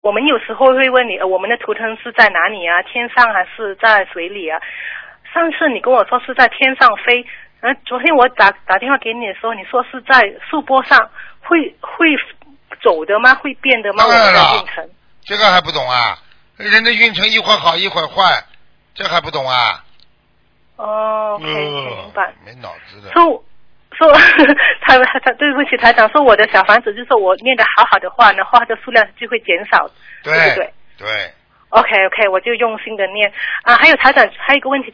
我们有时候会问你，我们的图腾是在哪里啊？天上还是在水里啊？上次你跟我说是在天上飞，昨天我打电话给你的时候，你说是在树波上，会走的吗？会变的吗？我们的运程， 这个还不懂啊？人的运程一会儿好一会儿坏，这还不懂啊？ 哦，OK，明白。 没脑子的。 说他对不起台长，说我的小房子就是我念的好的话，然后它的数量就会减少，对不对？ 对。 OK， 我就用心的念啊。还有台长，还有一个问题。